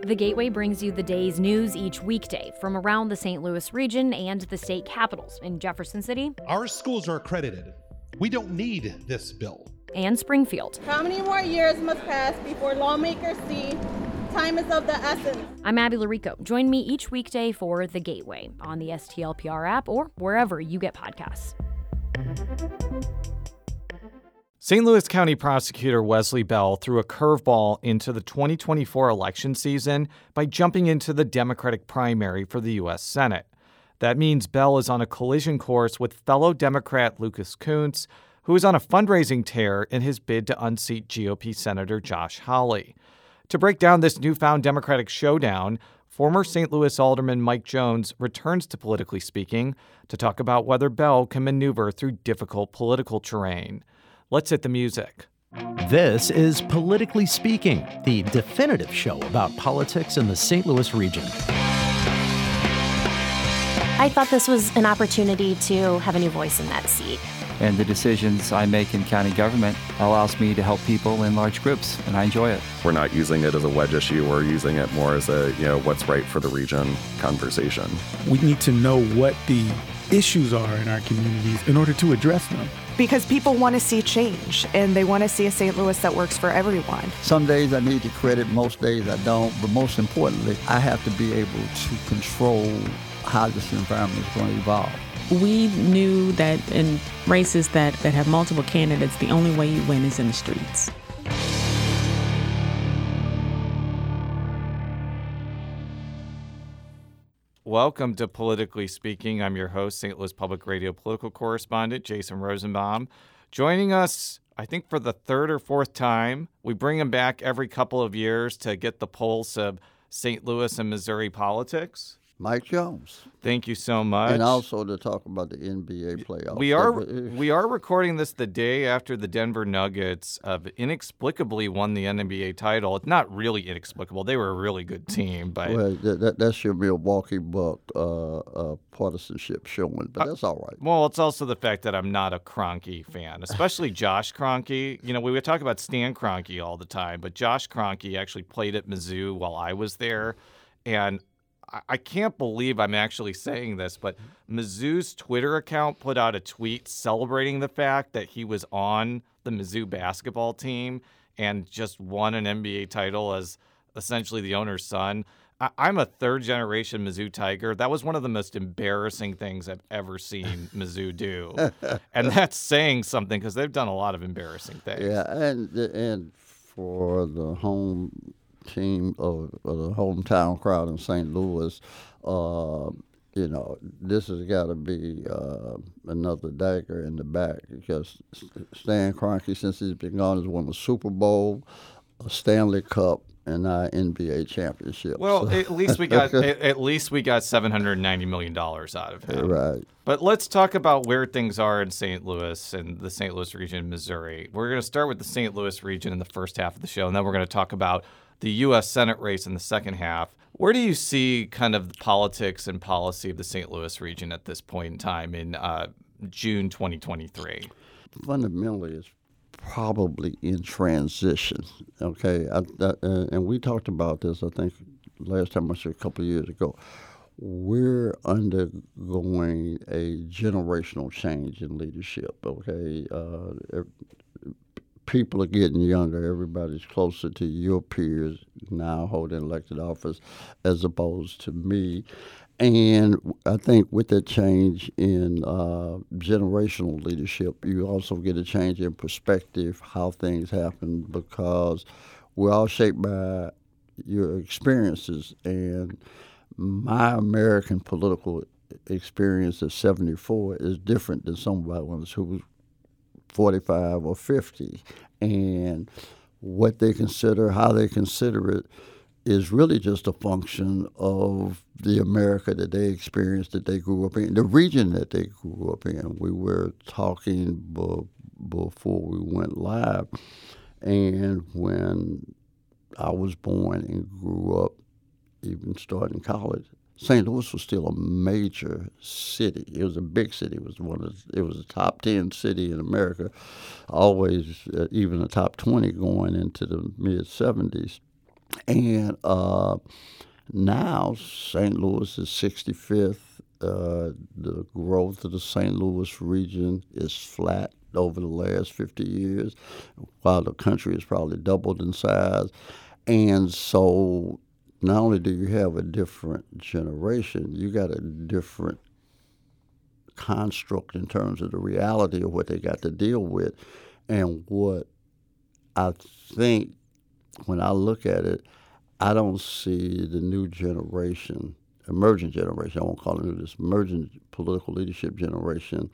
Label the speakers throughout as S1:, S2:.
S1: The Gateway brings you the day's news each weekday from around the St. Louis region and the state capitals in Jefferson City.
S2: Our schools are accredited. We don't need this bill.
S1: And Springfield.
S3: How many more years must pass before lawmakers see time is of the essence?
S1: I'm Abby Larico. Join me each weekday for The Gateway on the STLPR app or wherever you get podcasts.
S4: St. Louis County Prosecutor Wesley Bell threw a curveball into the 2024 election season by jumping into the Democratic primary for the U.S. Senate. That means Bell is on a collision course with fellow Democrat Lucas Kunce, who is on a fundraising tear in his bid to unseat GOP Senator Josh Hawley. To break down this newfound Democratic showdown, former St. Louis Alderman Mike Jones returns to Politically Speaking to talk about whether Bell can maneuver through difficult political terrain. Let's hit the music.
S5: This is Politically Speaking, the definitive show about politics in the St. Louis region.
S6: I thought this was an opportunity to have a new voice in that seat.
S7: And the decisions I make in county government allows me to help people in large groups, and I enjoy it.
S8: We're not using it as a wedge issue. We're using it more as a, what's right for the region conversation.
S9: We need to know what the issues are in our communities in order to address them.
S10: Because people want to see change, and they want to see a St. Louis that works for everyone.
S11: Some days I need the credit, most days I don't, but most importantly, I have to be able to control how this environment is going to evolve.
S12: We knew that in races that have multiple candidates, the only way you win is in the streets.
S4: Welcome to Politically Speaking. I'm your host, St. Louis Public Radio political correspondent Jason Rosenbaum. Joining us, I think for the third or fourth time, we bring him back every couple of years to get the pulse of St. Louis and Missouri politics.
S11: Mike Jones.
S4: Thank you so much.
S11: And also to talk about the NBA playoffs.
S4: We are recording this the day after the Denver Nuggets inexplicably won the NBA title. It's not really inexplicable. They were a really good team. But
S11: well, that's your Milwaukee Buck partisanship showing, but that's all right.
S4: Well, it's also the fact that I'm not a Kroenke fan, especially Josh Kroenke. We would talk about Stan Kroenke all the time, but Josh Kroenke actually played at Mizzou while I was there, and I can't believe I'm actually saying this, but Mizzou's Twitter account put out a tweet celebrating the fact that he was on the Mizzou basketball team and just won an NBA title as essentially the owner's son. I'm a third-generation Mizzou Tiger. That was one of the most embarrassing things I've ever seen Mizzou do. And that's saying something because they've done a lot of embarrassing things.
S11: Yeah, and for the home team of the hometown crowd in St. Louis, this has got to be another dagger in the back because Stan Kroenke, since he's been gone, has won a Super Bowl, a Stanley Cup, and now NBA championship.
S4: Well, at least we got $790 million out of him.
S11: Right.
S4: But let's talk about where things are in St. Louis and the St. Louis region in Missouri. We're going to start with the St. Louis region in the first half of the show, and then we're going to talk about the U.S. Senate race in the second half. Where do you see kind of the politics and policy of the St. Louis region at this point in time in June 2023?
S11: Fundamentally, it's probably in transition, okay? And we talked about this, I think, last time I said a couple of years ago. We're undergoing a generational change in leadership, okay? People are getting younger. Everybody's closer to your peers now holding elected office as opposed to me. And I think with that change in generational leadership, you also get a change in perspective, how things happen, because we're all shaped by your experiences. And my American political experience at 74 is different than somebody who was 45 or 50, and what they consider, how they consider it, is really just a function of the America that they experienced, that they grew up in, the region that they grew up in. We were talking before we went live, and when I was born and grew up, even starting college, St. Louis was still a major city. It was a big city. It was a top 10 city in America, always even a top 20 going into the mid-'70s. And now St. Louis is 65th. The growth of the St. Louis region is flat over the last 50 years, while the country has probably doubled in size. And so not only do you have a different generation, you got a different construct in terms of the reality of what they got to deal with. And what I think, when I look at it, I don't see the new generation, emerging generation, I won't call it new, this emerging political leadership generation,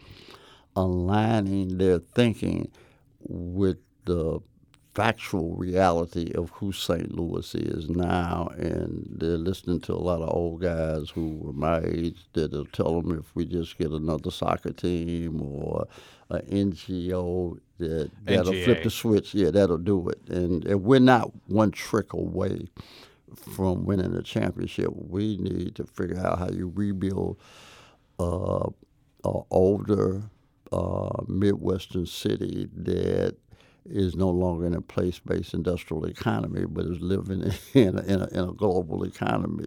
S11: aligning their thinking with the factual reality of who St. Louis is now. And they're listening to a lot of old guys who were my age that'll tell them if we just get another soccer team or an NGO, that'll flip the switch. Yeah, that'll do it. And we're not one trick away from winning a championship. We need to figure out how you rebuild an older Midwestern city that is no longer in a place-based industrial economy, but is living in a global economy,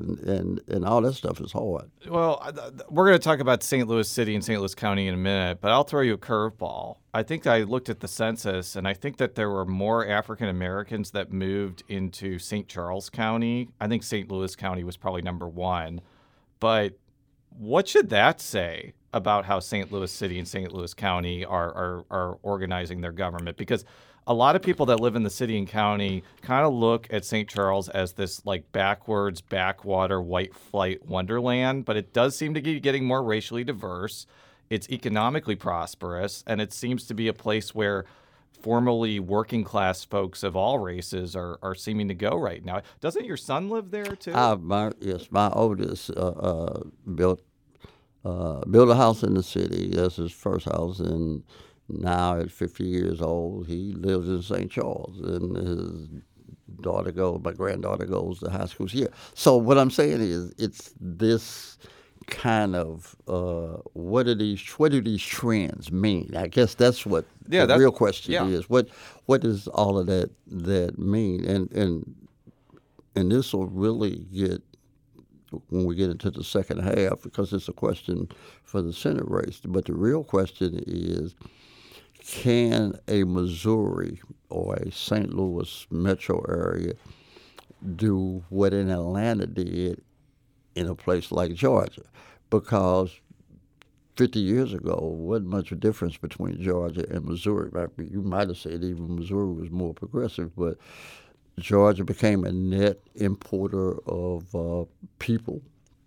S11: and all that stuff is hard.
S4: Well, we're going to talk about St. Louis City and St. Louis County in a minute, but I'll throw you a curveball. I think I looked at the census, and I think that there were more African Americans that moved into St. Charles County. I think St. Louis County was probably number one, but what should that say about how St. Louis City and St. Louis County are organizing their government? Because a lot of people that live in the city and county kind of look at St. Charles as this like backwards, backwater, white flight wonderland, but it does seem to be getting more racially diverse. It's economically prosperous, and it seems to be a place where formerly working class folks of all races are seeming to go right now. Doesn't your son live there too?
S11: My oldest built a house in the city. That's his first house, and now at 50 years old, he lives in St. Charles, and his my granddaughter goes to high school here. So what I'm saying is, it's this kind of what do these trends mean? I guess that's what the real question is. What does all of that mean? And this will really get, when we get into the second half, because it's a question for the Senate race. But the real question is, can a Missouri or a St. Louis metro area do what an Atlanta did in a place like Georgia? Because 50 years ago, wasn't much of a difference between Georgia and Missouri. You might have said even Missouri was more progressive, but Georgia became a net importer of people.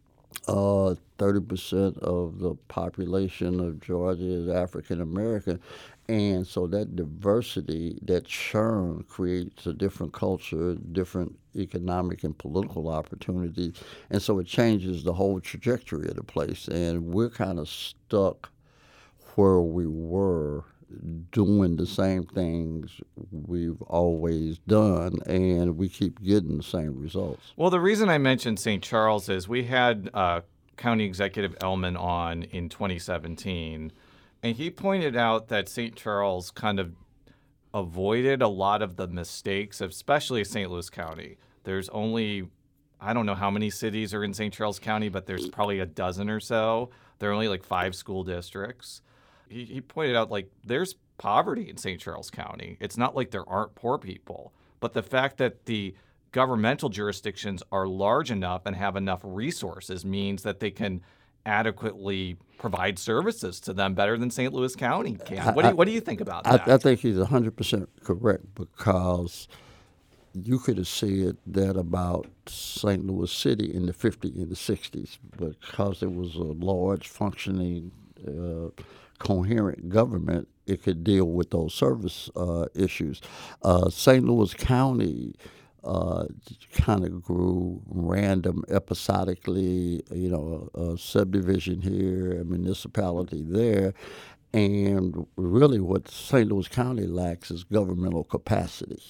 S11: 30% of the population of Georgia is African American, and so that diversity, that churn, creates a different culture, different economic and political opportunities, and so it changes the whole trajectory of the place. And we're kind of stuck where we were, doing the same things we've always done, and we keep getting the same results.
S4: Well, the reason I mentioned St. Charles is we had County Executive Ellman on in 2017, and he pointed out that St. Charles kind of avoided a lot of the mistakes of especially St. Louis County. There's only, I don't know how many cities are in St. Charles County, but there's probably a dozen or so. There are only like 5 school districts. He pointed out, like, there's poverty in St. Charles County. It's not like there aren't poor people, but the fact that the governmental jurisdictions are large enough and have enough resources means that they can adequately provide services to them better than St. Louis County can. What do you think about that?
S11: I think he's 100% correct, because you could have said that about St. Louis City in the 50s and the 60s, because it was a large, functioning, coherent government. It could deal with those service issues. St. Louis County kind of grew random, episodically, a subdivision here, a municipality there. And really what St. Louis County lacks is governmental capacity.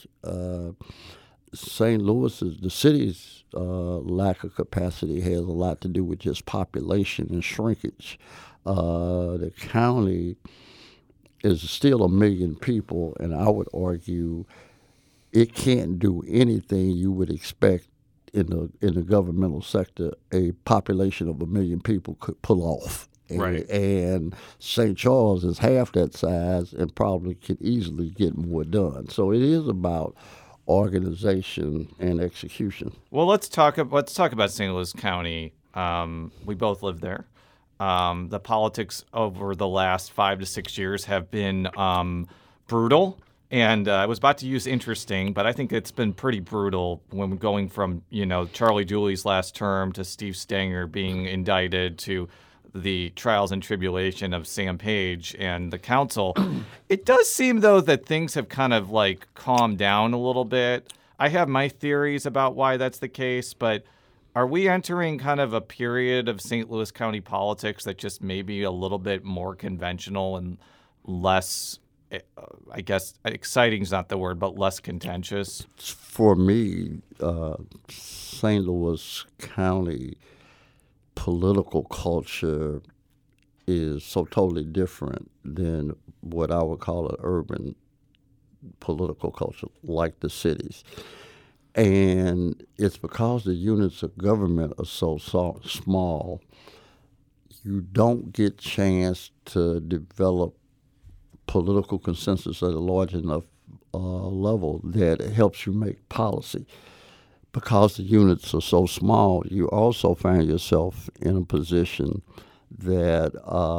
S11: St. Louis's, the city's lack of capacity has a lot to do with just population and shrinkage. The county is still 1 million people, and I would argue it can't do anything you would expect in the governmental sector a population of 1 million people could pull off.
S4: Right.
S11: And St. Charles is half that size and probably could easily get more done. So it is about organization and execution.
S4: Well, let's talk about St. Louis County. We both live there. The politics over the last 5 to 6 years have been brutal. And I was about to use interesting, but I think it's been pretty brutal when going from, Charlie Dooley's last term to Steve Stenger being indicted to the trials and tribulation of Sam Page and the council. It does seem, though, that things have kind of calmed down a little bit. I have my theories about why that's the case, but are we entering kind of a period of St. Louis County politics that just maybe a little bit more conventional and less, I guess, exciting is not the word, but less contentious?
S11: For me, St. Louis County political culture is so totally different than what I would call an urban political culture, like the cities. And it's because the units of government are so small, you don't get chance to develop political consensus at a large enough level that it helps you make policy. Because the units are so small, you also find yourself in a position that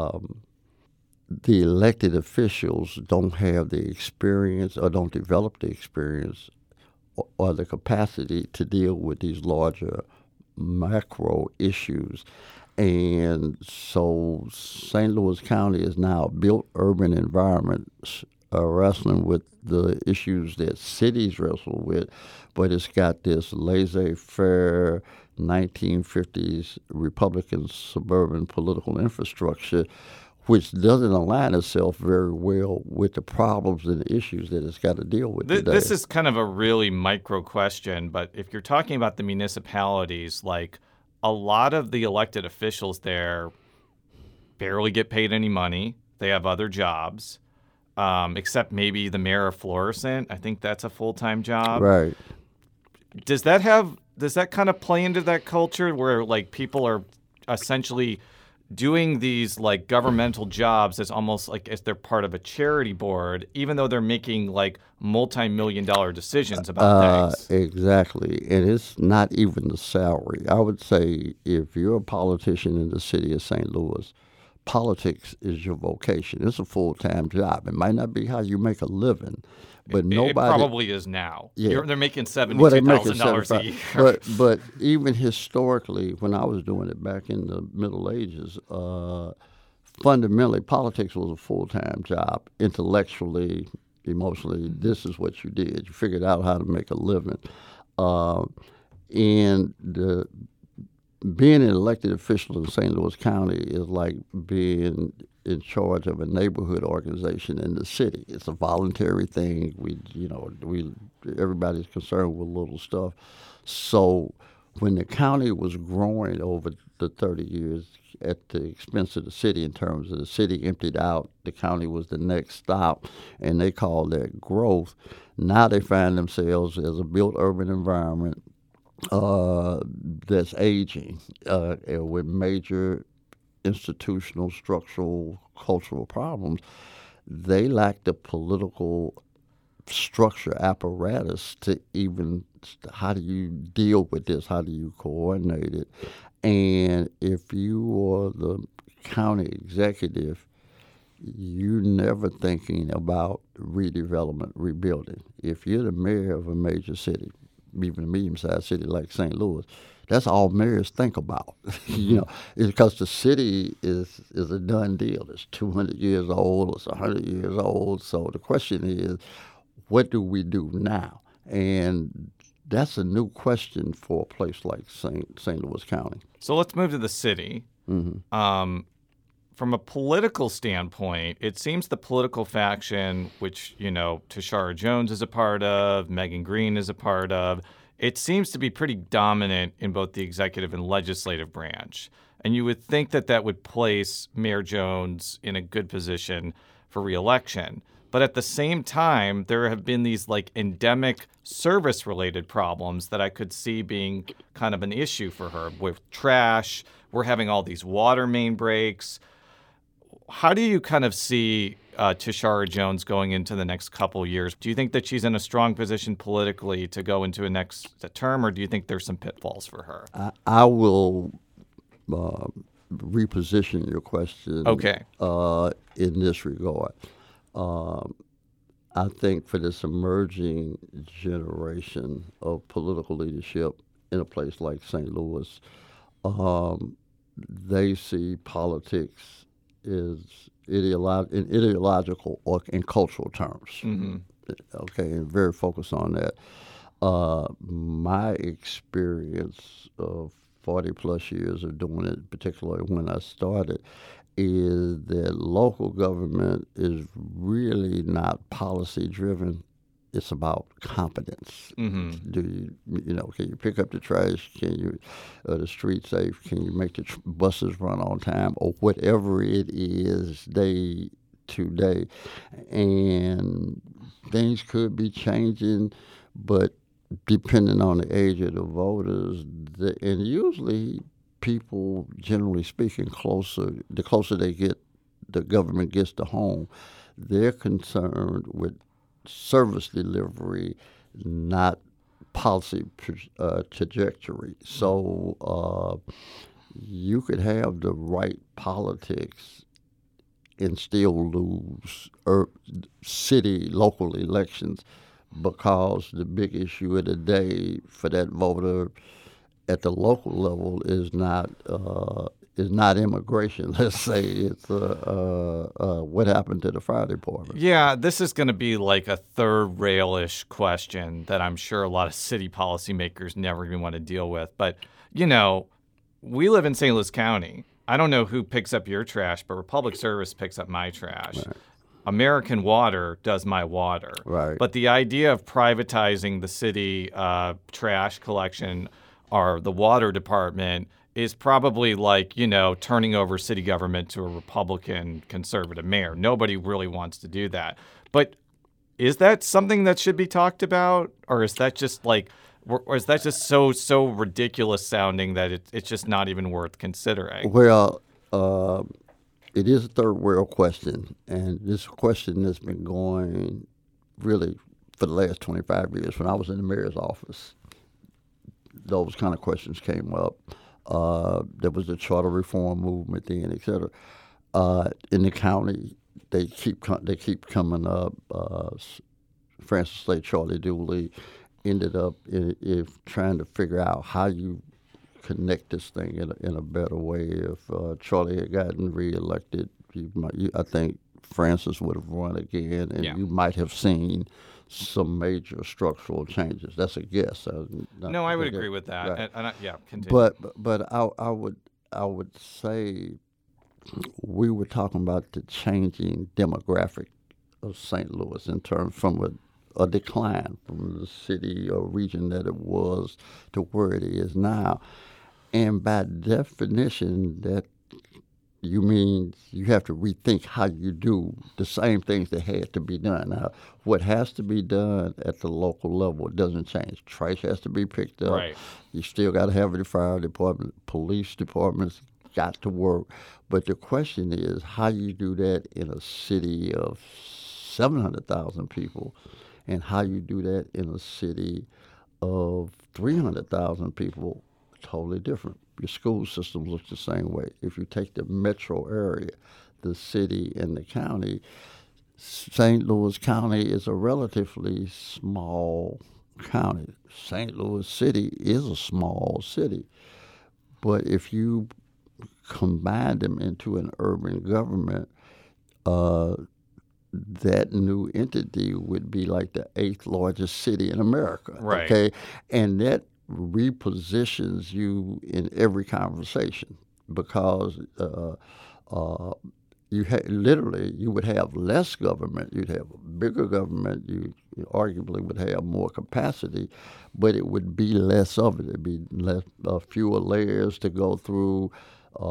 S11: the elected officials don't have the experience or don't develop the experience or the capacity to deal with these larger macro issues. And so St. Louis County is now a built urban environment wrestling with the issues that cities wrestle with, but it's got this laissez-faire 1950s Republican suburban political infrastructure, which doesn't align itself very well with the problems and the issues that it's got to deal with today.
S4: This is kind of a really micro question, but if you're talking about the municipalities, a lot of the elected officials there barely get paid any money. They have other jobs. Except maybe the mayor of Florissant. I think that's a full-time job.
S11: Right.
S4: Does that kind of play into that culture where people are essentially doing these governmental jobs as almost as they're part of a charity board, even though they're making multi-million-dollar decisions about things?
S11: Exactly. And it's not even the salary. I would say if you're a politician in the city of St. Louis, politics is your vocation. It's a full-time job. It might not be how you make a living, but nobody... It
S4: probably is now.
S11: Yeah.
S4: They're making $72,000 a year.
S11: But even historically, when I was doing it back in the Middle Ages, fundamentally, politics was a full-time job. Intellectually, emotionally, this is what you did. You figured out how to make a living. And being an elected official in St. Louis County is like being in charge of a neighborhood organization in the city. It's a voluntary thing. Everybody's concerned with little stuff. So when the county was growing over the 30 years at the expense of the city in terms of the city emptied out, the county was the next stop, and they called that growth. Now they find themselves as a built urban environment that's aging with major institutional, structural, cultural problems. They lack the political structure apparatus to even, how do you deal with this? How do you coordinate it? And if you are the county executive, you're never thinking about redevelopment, rebuilding. If you're the mayor of a major city, even a medium-sized city like St. Louis, that's all mayors think about. It's because the city is a done deal. It's 200 years old. It's 100 years old. So the question is, what do we do now? And that's a new question for a place like St. Louis County.
S4: So let's move to the city. Mm-hmm. From a political standpoint, it seems the political faction, which, Tashara Jones is a part of, Megan Green is a part of, it seems to be pretty dominant in both the executive and legislative branch. And you would think that would place Mayor Jones in a good position for re-election. But at the same time, there have been these like endemic service-related problems that I could see being kind of an issue for her with trash. We're having all these water main breaks. How do you kind of see Tishaura Jones going into the next couple years? Do you think that she's in a strong position politically to go into a next term, or do you think there's some pitfalls for her?
S11: I will reposition your question in this regard. I think for this emerging generation of political leadership in a place like St. Louis, they see politics as in ideological or in cultural terms.
S4: Mm-hmm.
S11: Okay, and very focused on that. My experience of 40 plus years of doing it, particularly when I started, is that local government is really not policy driven. It's about competence.
S4: Mm-hmm.
S11: Do can you pick up the trash? Can you the street safe? Can you make the buses run on time, or whatever it is day to day? And things could be changing, but depending on the age of the voters, and usually people, generally speaking, the closer they get, the government gets to home, they're concerned with service delivery, not policy trajectory. So you could have the right politics and still lose local elections, because the big issue of the day for that voter at the local level is not immigration. Let's say it's what happened to the fire department.
S4: Yeah, this is going to be like a third rail-ish question that I'm sure a lot of city policymakers never even want to deal with. But, we live in St. Louis County. I don't know who picks up your trash, but Republic Service picks up my trash.
S11: Right.
S4: American Water does my water.
S11: Right.
S4: But the idea of privatizing the city trash collection or the water department is probably like, turning over city government to a Republican conservative mayor. Nobody really wants to do that. But is that something that should be talked about? Or is that just so ridiculous sounding that it's just not even worth considering?
S11: Well, it is a third world question, and this question has been going really for the last 25 years. When I was in the mayor's office, those kind of questions came up. There was the charter reform movement then, et cetera. In the county, they keep coming up. Francis Slade, Charlie Dooley ended up trying to figure out how you connect this thing in a better way. If Charlie had gotten reelected, I think Francis would have run again, and you might have seen some major structural changes. That's a guess.
S4: No, I would agree with that.
S11: Right.
S4: Continue.
S11: But I would say we were talking about the changing demographic of St. Louis in terms from a decline from the city or region that it was to where it is now. And by definition, that you mean you have to rethink how you do the same things that had to be done. Now, what has to be done at the local level doesn't change. Trash has to be picked up.
S4: Right.
S11: You still got to have the fire department, police departments got to work. But the question is how you do that in a city of 700,000 people, and how you do that in a city of 300,000 people. Totally different. Your school system looks the same way. If you take the metro area, the city and the county, St. Louis County is a relatively small county. St. Louis City is a small city. But if you combine them into an urban government, that new entity would be like the 8th largest city in America.
S4: Right.
S11: Okay? And that repositions you in every conversation, because you would have less government, you'd have a bigger government, you arguably would have more capacity, but it would be less of it. It'd be fewer layers to go through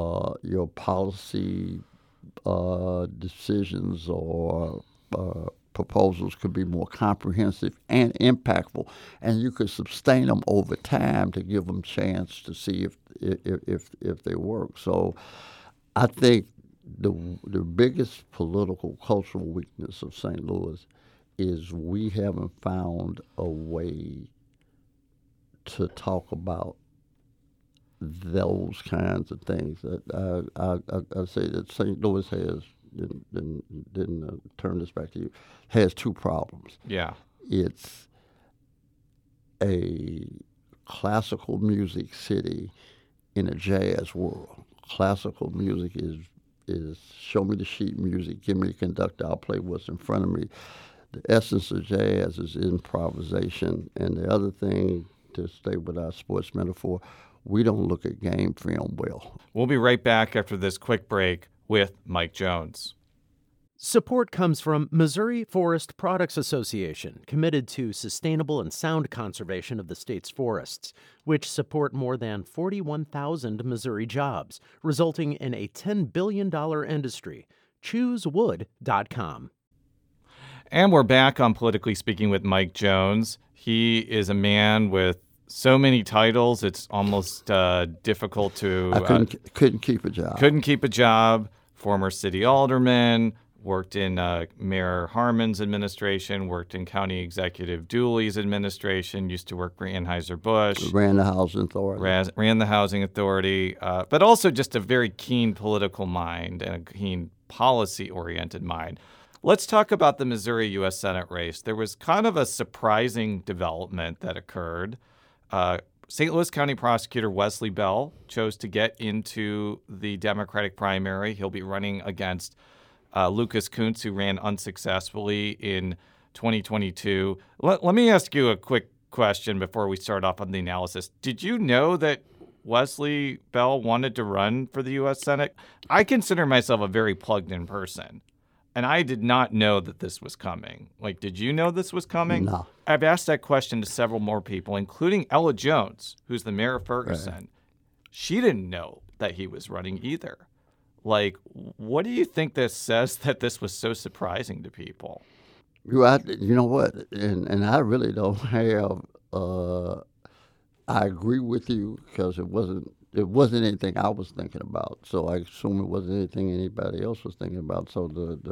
S11: your policy decisions or proposals could be more comprehensive and impactful, and you could sustain them over time to give them chance to see if they work. So I think the biggest political cultural weakness of St. Louis is we haven't found a way to talk about those kinds of things. I say that St. Louis has, didn't turn this back to you, has two problems.
S4: Yeah.
S11: It's a classical music city in a jazz world. Classical music is show me the sheet music, give me the conductor, I'll play what's in front of me. The essence of jazz is improvisation. And the other thing, to stay with our sports metaphor, we don't look at game film well.
S4: We'll be right back after this quick break with Mike Jones.
S5: Support comes from Missouri Forest Products Association, committed to sustainable and sound conservation of the state's forests, which support more than 41,000 Missouri jobs, resulting in a $10 billion industry. ChooseWood.com.
S4: And we're back on Politically Speaking with Mike Jones. He is a man with so many titles, it's almost difficult to...
S11: I couldn't keep a job.
S4: Couldn't keep a job. Former city alderman, worked in Mayor Harmon's administration, worked in County Executive Dooley's administration, used to work for Anheuser-Busch.
S11: Ran the Housing Authority.
S4: Ran the Housing Authority, but also just a very keen political mind and a keen policy-oriented mind. Let's talk about the Missouri U.S. Senate race. There was kind of a surprising development that occurred. St. Louis County Prosecutor Wesley Bell chose to get into the Democratic primary. He'll be running against Lucas Kunce, who ran unsuccessfully in 2022. Let me ask you a quick question before we start off on the analysis. Did you know that Wesley Bell wanted to run for the U.S. Senate? I consider myself a very plugged-in person, and I did not know that this was coming. Like, did you know this was coming?
S11: No.
S4: I've asked that question to several more people, including Ella Jones, who's the mayor of Ferguson. Right. She didn't know that he was running either. Like, what do you think this says that this was so surprising to people?
S11: You know what? And I really don't have. I agree with you because it wasn't anything I was thinking about. So I assume it wasn't anything anybody else was thinking about. So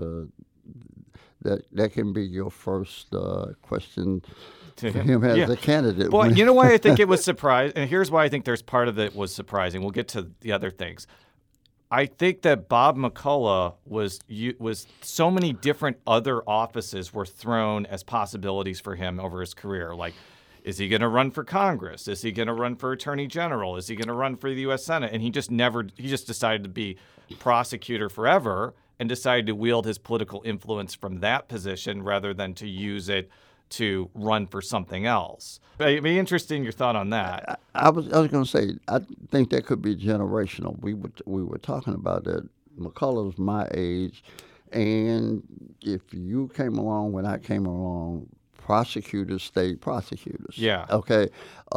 S11: that can be your first question to him as a candidate.
S4: Well, you know why I think it was surprising, and here's why I think there's part of it was surprising. We'll get to the other things. I think that Bob McCullough was so many different other offices were thrown as possibilities for him over his career. Like, is he going to run for Congress? Is he going to run for Attorney General? Is he going to run for the U.S. Senate? And he just decided to be prosecutor forever and decided to wield his political influence from that position rather than to use it to run for something else. It'd be interesting your thought on that.
S11: I was going to say, I think that could be generational. We were talking about that. McCullough's my age, and if you came along when I came along, prosecutors stayed prosecutors.
S4: Yeah.
S11: Okay.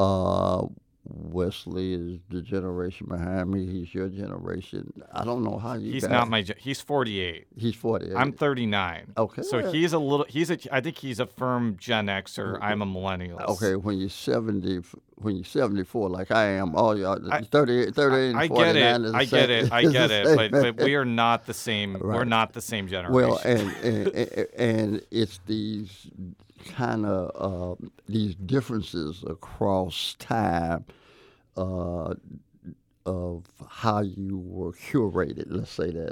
S11: Wesley is the generation behind me. He's your generation. I don't know how you.
S4: He's not my. He's 48.
S11: He's 48.
S4: I'm 39.
S11: Okay.
S4: So I think he's a firm Gen Xer. Okay. I'm a millennial.
S11: Okay. When you're 74, like I am, all y'all 38 and 49
S4: I get it. But we are not the same. Right. We're not the same generation.
S11: Well, and it's these kind of these differences across time of how you were curated, let's say that,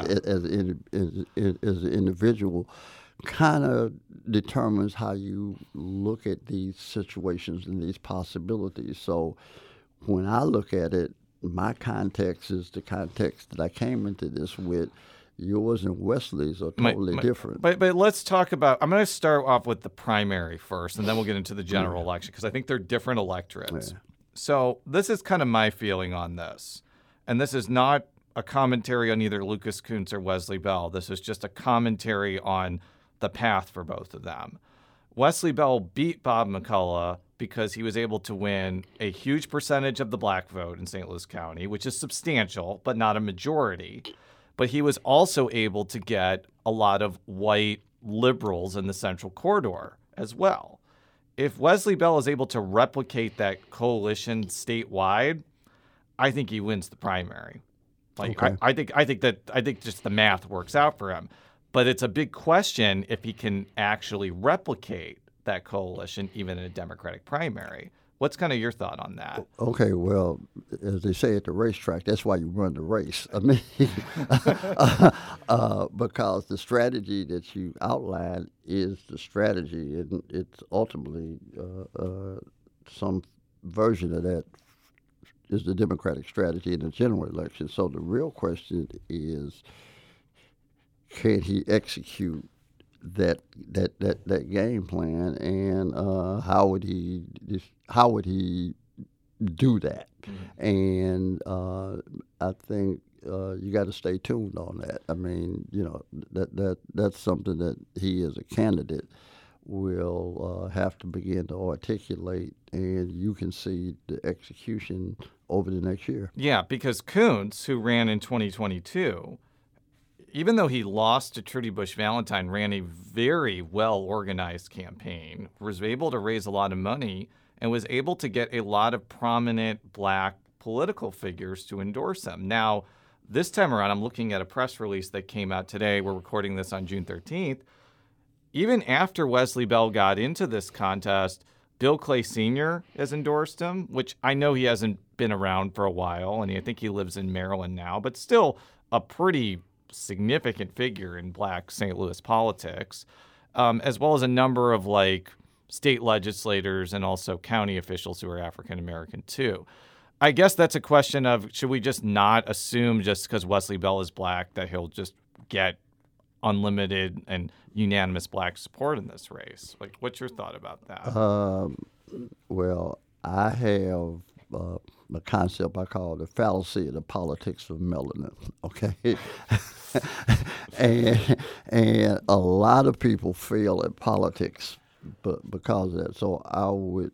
S11: as an individual, kind of determines how you look at these situations and these possibilities. So when I look at it, my context is the context that I came into this with. Yours and Wesley's are totally different.
S4: But let's talk about, I'm going to start off with the primary first, and then we'll get into the general election, because I think they're different electorates. Yeah. So this is kind of my feeling on this. And this is not a commentary on either Lucas Kunce or Wesley Bell. This is just a commentary on the path for both of them. Wesley Bell beat Bob McCullough because he was able to win a huge percentage of the black vote in St. Louis County, which is substantial, but not a majority. But he was also able to get a lot of white liberals in the Central Corridor as well. If Wesley Bell is able to replicate that coalition statewide, I think he wins the primary.
S11: Okay.
S4: I think just the math works out for him. But it's a big question if he can actually replicate that coalition even in a Democratic primary. What's kind of your thought on that?
S11: Okay, well, as they say at the racetrack, that's why you run the race. I mean, because the strategy that you outlined is the strategy, and it's ultimately some version of that is the Democratic strategy in the general election. So the real question is, can he execute that game plan, and how would he do that? Mm-hmm. And I think you got to stay tuned on that. I mean, that's something that he as a candidate will have to begin to articulate, and you can see the execution over the next year.
S4: Yeah, because Coons, who ran in 2022, even though he lost to Trudy Bush Valentine, ran a very well-organized campaign, was able to raise a lot of money, and was able to get a lot of prominent black political figures to endorse him. Now, this time around, I'm looking at a press release that came out today. We're recording this on June 13th. Even after Wesley Bell got into this contest, Bill Clay Sr. has endorsed him, which I know he hasn't been around for a while, and I think he lives in Maryland now, but still a pretty significant figure in black St. Louis politics, as well as a number of state legislators and also county officials who are African American too. I guess that's a question of, should we just not assume just because Wesley Bell is black that he'll just get unlimited and unanimous black support in this race? What's your thought about that?
S11: Well, I have a concept I call the fallacy of the politics of melanin, okay? and a lot of people fail at politics because of that. So I would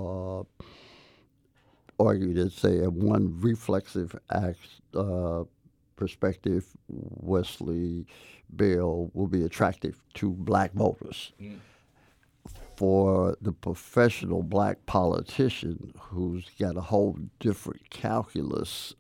S11: argue that, say, at one reflexive perspective, Wesley Bell will be attractive to black voters. Mm. For the professional black politician who's got a whole different calculus,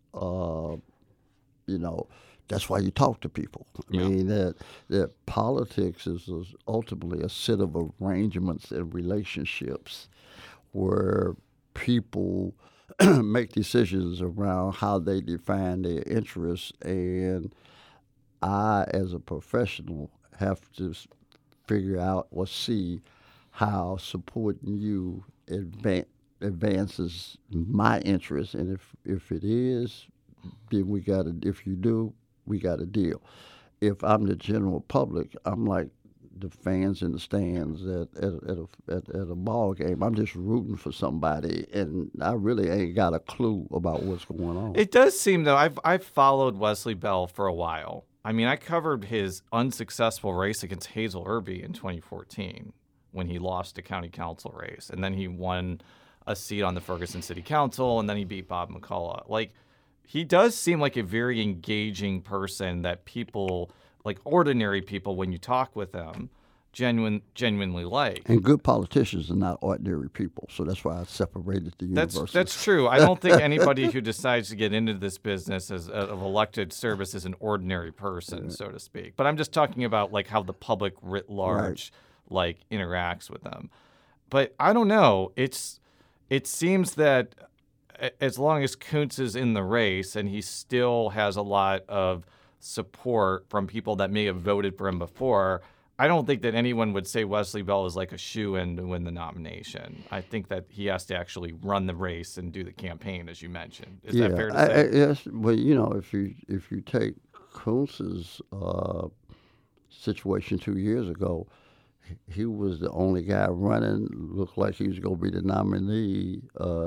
S11: that's why you talk to people. I mean, that politics is ultimately a set of arrangements and relationships where people make decisions around how they define their interests, and I, as a professional, have to figure out or see how supporting you advances my interest, and if it is, then we got a deal. If I'm the general public, I'm like the fans in the stands at a ball game. I'm just rooting for somebody, and I really ain't got a clue about what's going on.
S4: It does seem, though, I've followed Wesley Bell for a while. I mean, I covered his unsuccessful race against Hazel Irby in 2014 when he lost a county council race, and then he won a seat on the Ferguson City Council, and then he beat Bob McCullough. He does seem like a very engaging person that people, ordinary people, when you talk with him, genuinely like.
S11: And good politicians are not ordinary people, so that's why I separated the universes.
S4: That's true. I don't think anybody who decides to get into this business of elected service is an ordinary person, so to speak. But I'm just talking about how the public writ large interacts with them. But I don't know. It seems that as long as Coons is in the race and he still has a lot of support from people that may have voted for him before, I don't think that anyone would say Wesley Bell is a shoo-in to win the nomination. I think that he has to actually run the race and do the campaign, as you mentioned. Is that fair to say?
S11: Yes, but if you take Coons's situation 2 years ago, he was the only guy running. Looked like he was going to be the nominee.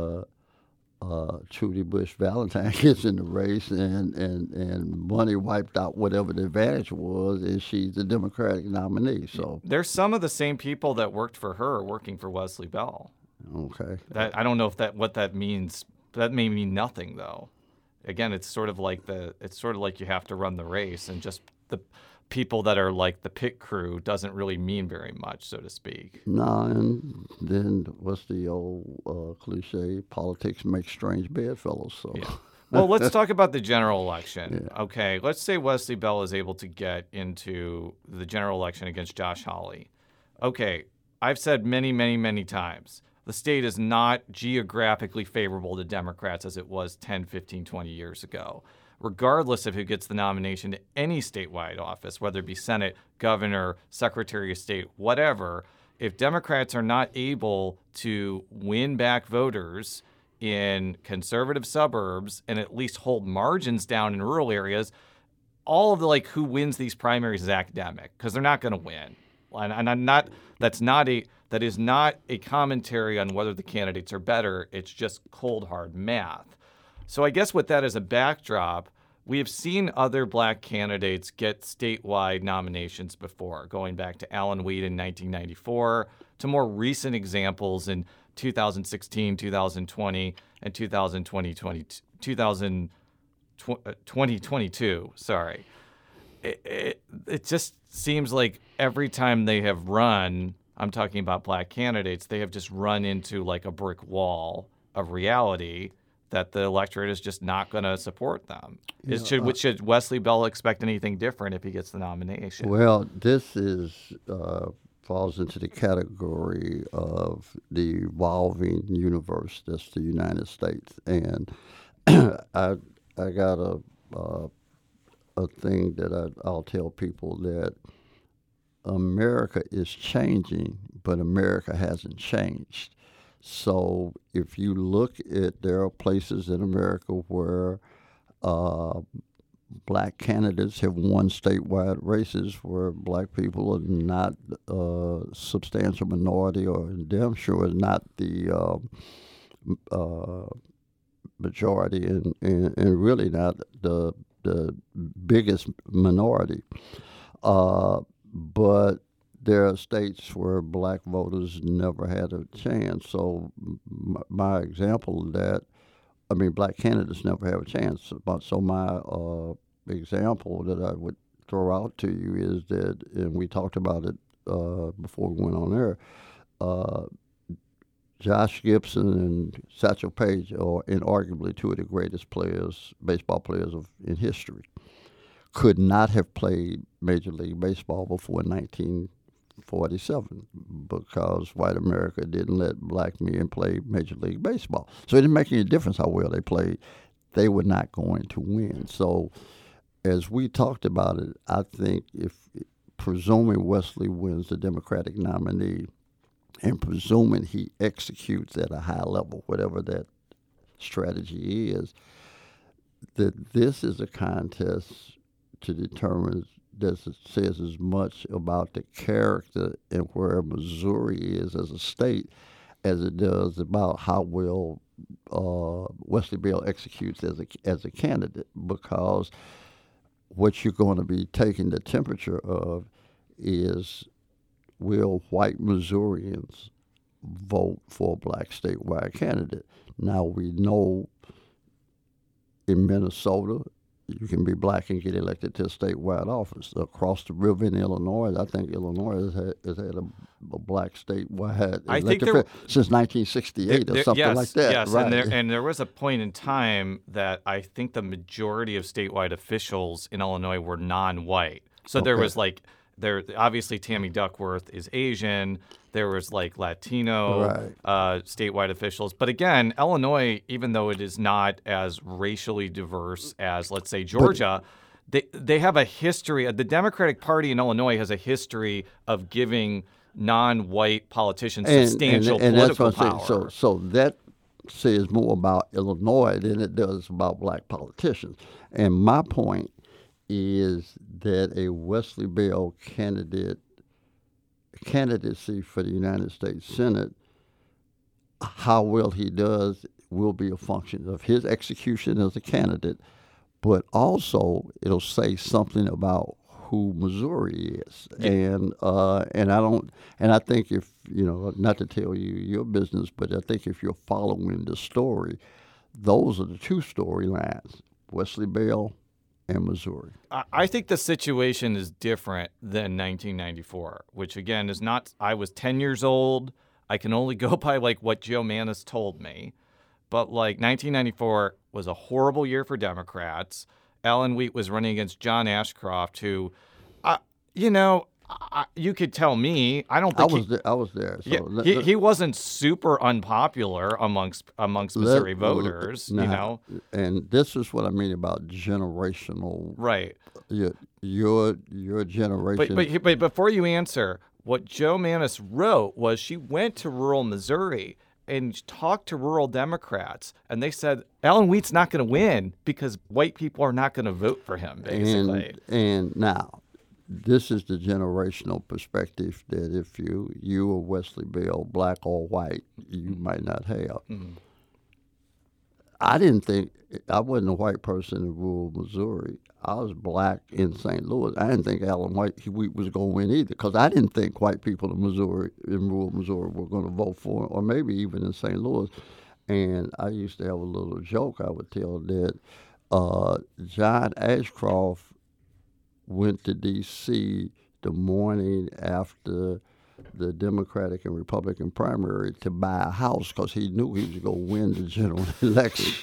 S11: Trudy Bush Valentine gets in the race, and money wiped out whatever the advantage was, and she's the Democratic nominee. So
S4: there's some of the same people that worked for her working for Wesley Bell.
S11: Okay.
S4: I don't know what that means. That may mean nothing, though. Again, it's sort of like you have to run the race, and just people that are like the pit crew doesn't really mean very much, so to speak.
S11: No, and then what's the old cliche? Politics makes strange bedfellows. So.
S4: Yeah. Well, let's talk about the general election. Yeah. Okay, let's say Wesley Bell is able to get into the general election against Josh Hawley. Okay, I've said many, many, many times, the state is not geographically favorable to Democrats as it was 10, 15, 20 years ago. Regardless of who gets the nomination to any statewide office, whether it be Senate, governor, secretary of state, whatever, if Democrats are not able to win back voters in conservative suburbs and at least hold margins down in rural areas, all of the who wins these primaries is academic because they're not going to win. And I'm not. That is not a commentary on whether the candidates are better. It's just cold hard math. So I guess with that as a backdrop, we have seen other black candidates get statewide nominations before, going back to Alan Weed in 1994, to more recent examples in 2016, 2020, and 2022. Sorry. It just seems like every time they have run, I'm talking about black candidates, they have just run into a brick wall of reality that the electorate is just not going to support them. Should Wesley Bell expect anything different if he gets the nomination?
S11: Well, this falls into the category of the evolving universe that's the United States. And I got a thing that I'll tell people that America is changing, but America hasn't changed. So if you look at, there are places in America where black candidates have won statewide races where black people are not a substantial minority, or damn sure is not the majority, and really not the biggest minority. But there are states where black voters never had a chance. So my example of that, black candidates never have a chance. So my example that I would throw out to you is that, and we talked about it before we went on air, Josh Gibson and Satchel Paige are inarguably two of the greatest baseball players in history. Could not have played Major League Baseball before 1947 because white America didn't let black men play Major League Baseball. So it didn't make any difference how well they played. They were not going to win. So as we talked about it, I think presuming Wesley wins the Democratic nominee and presuming he executes at a high level, whatever that strategy is, that this is a contest to determine, that it says as much about the character and where Missouri is as a state as it does about how well Wesley Bell executes as a candidate, because what you're going to be taking the temperature of is, will white Missourians vote for a black statewide candidate? Now, we know in Minnesota, you can be black and get elected to a statewide office. Across the river in Illinois, I think Illinois has had a black statewide elected since 1968 or something like that.
S4: Yes,
S11: right.
S4: and there was a point in time that I think the majority of statewide officials in Illinois were non-white. So there was obviously Tammy Duckworth is Asian. There was Latino statewide officials. But again, Illinois, even though it is not as racially diverse as, let's say, Georgia, they have a history. The Democratic Party in Illinois has a history of giving non-white politicians substantial political power.
S11: So that says more about Illinois than it does about black politicians. And my point is that a Wesley Bell candidacy for the United States Senate, how well he does will be a function of his execution as a candidate, but also it'll say something about who Missouri is. Yeah. And I think if, not to tell you your business, but I think if you're following the story, those are the two storylines. Wesley Bell and Missouri?
S4: I think the situation is different than 1994, which again is not. I was 10 years old. I can only go by like what Joe Mannies told me, but like 1994 was a horrible year for Democrats. Alan Wheat was running against John Ashcroft, who, you could tell me. I don't think
S11: I was there. So
S4: yeah, he wasn't super unpopular amongst Missouri voters.
S11: And this is what I mean about generational.
S4: Right.
S11: Your generation.
S4: But before you answer, what Joe Mannies wrote was she went to rural Missouri and talked to rural Democrats, and they said Alan Wheat's not going to win because white people are not going to vote for him, basically.
S11: And now, this is the generational perspective that if you or Wesley Bell, black or white, you might not have.
S4: Mm-hmm.
S11: I wasn't a white person in rural Missouri. I was black in St. Louis. I didn't think Alan Wheat was going to win either because I didn't think white people in rural Missouri were going to vote for him, or maybe even in St. Louis. And I used to have a little joke I would tell that John Ashcroft went to D.C. the morning after the Democratic and Republican primary to buy a house because he knew he was going to win the general election.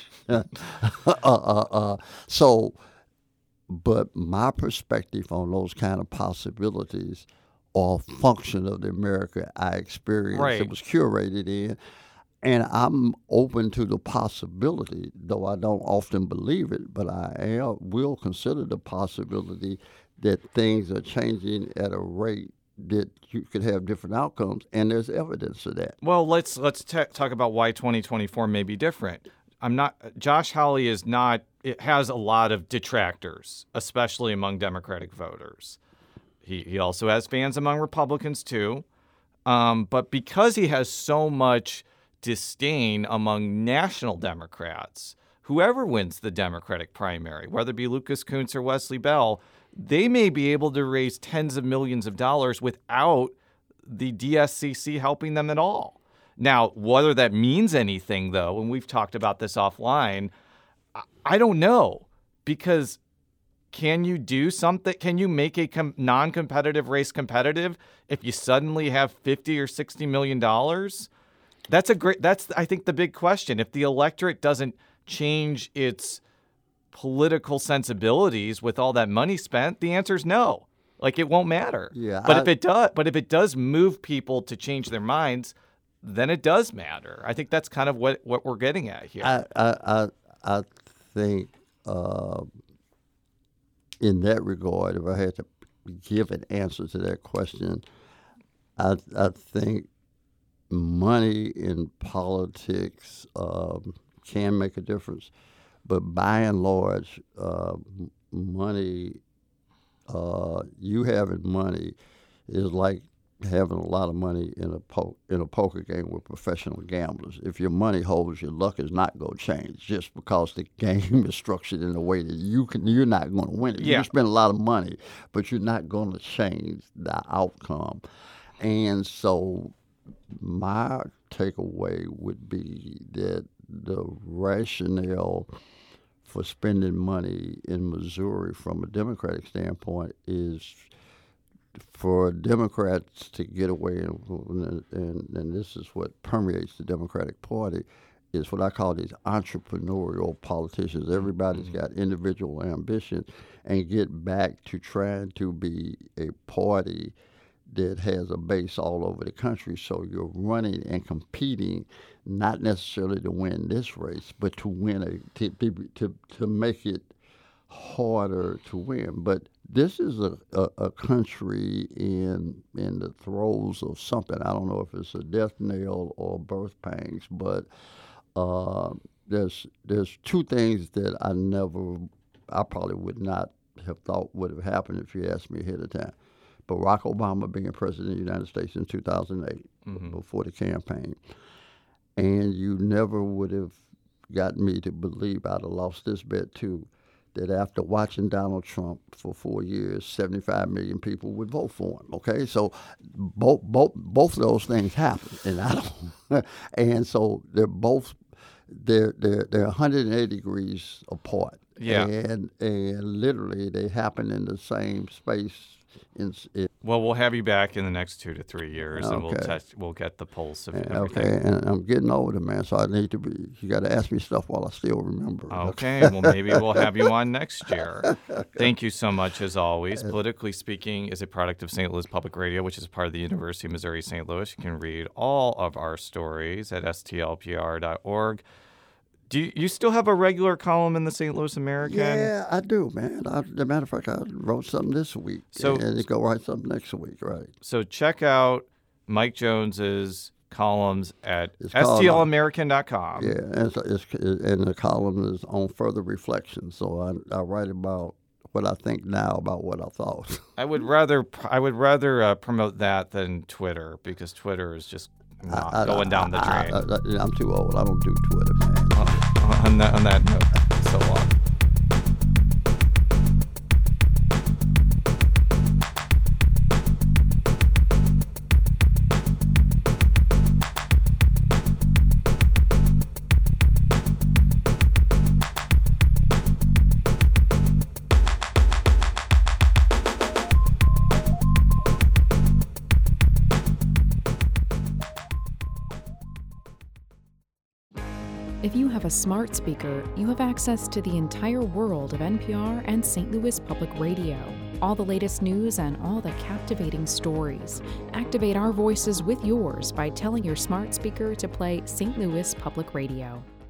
S11: But my perspective on those kind of possibilities are a function of the America I experienced.
S4: Right.
S11: It was curated in. And I'm open to the possibility, though I don't often believe it, but I will consider the possibility that things are changing at a rate that you could have different outcomes, and there's evidence of that.
S4: Well, let's talk about why 2024 may be different. Josh Hawley is not. It has a lot of detractors, especially among Democratic voters. He also has fans among Republicans too, but because he has so much disdain among national Democrats, whoever wins the Democratic primary, whether it be Lucas Kunce or Wesley Bell, they may be able to raise tens of millions of dollars without the DSCC helping them at all. Now, whether that means anything, though, and we've talked about this offline, I don't know, because can you do something? Can you make a non-competitive race competitive if you suddenly have $50 or $60 million? That's I think the big question. If the electorate doesn't change its political sensibilities with all that money spent, the answer is no. Like, it won't matter.
S11: Yeah.
S4: But if it does move people to change their minds, then it does matter. I think that's kind of what we're getting at here.
S11: I think in that regard, if I had to give an answer to that question, I think money in politics can make a difference, but by and large, money, you having money is like having a lot of money in a poker game with professional gamblers. If your money holds, your luck is not going to change just because the game is structured in a way that you're not going to win it.
S4: Yeah.
S11: You spend a lot of money, but you're not going to change the outcome. And so my takeaway would be that the rationale for spending money in Missouri from a Democratic standpoint is for Democrats to get away, and this is what permeates the Democratic Party, is what I call these entrepreneurial politicians. Everybody's got individual ambition, and get back to trying to be a party that has a base all over the country. So you're running and competing, not necessarily to win this race, but to win to make it harder to win. But this is a country in the throes of something. I don't know if it's a death knell or birth pangs, but there's two things that I probably would not have thought would have happened if you asked me ahead of time. Barack Obama being president of the United States in 2008, before the campaign. And you never would have gotten me to believe, I'd have lost this bet too, that after watching Donald Trump for 4 years, 75 million people would vote for him. Okay, so both of those things happen, and and so they're 180 degrees apart.
S4: Yeah.
S11: And literally they happen in the same space.
S4: Well, we'll have you back in the next 2 to 3 years, and
S11: Okay.
S4: we'll get the pulse of
S11: Okay,
S4: everything.
S11: and I'm getting older, man, so I need to be. You got to ask me stuff while I still remember.
S4: Okay, well, maybe we'll have you on next year. Thank you so much, as always. Politically Speaking is a product of St. Louis Public Radio, which is part of the University of Missouri St. Louis. You can read all of our stories at stlpr.org. Do you still have a regular column in the St. Louis American?
S11: Yeah, I do, man. As a matter of fact, I wrote something this week, and it's going to write something next week, right?
S4: So check out Mike Jones's columns at stlamerican.com.
S11: Yeah, and the column is on further reflection. So I write about what I think now about what I thought.
S4: I would rather promote that than Twitter, because Twitter is just going down the drain.
S11: I'm too old. I don't do Twitter, man.
S4: On that note, so long.
S12: If you have a smart speaker, you have access to the entire world of NPR and St. Louis Public Radio. All the latest news and all the captivating stories. Activate our voices with yours by telling your smart speaker to play St. Louis Public Radio.